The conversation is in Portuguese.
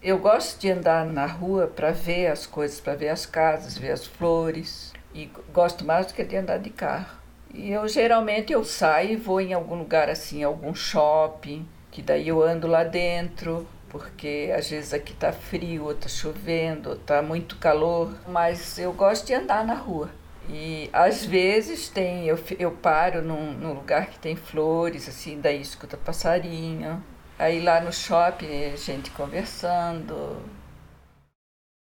Eu gosto de andar na rua para ver as coisas, para ver as casas, ver as flores. E gosto mais do que de andar de carro. E geralmente eu saio e vou em algum lugar assim, algum shopping, que daí eu ando lá dentro, porque às vezes aqui tá frio, ou tá chovendo, ou tá muito calor, mas eu gosto de andar na rua. E às vezes eu paro num lugar que tem flores, assim, daí escuta passarinho. Aí lá no shopping, gente conversando.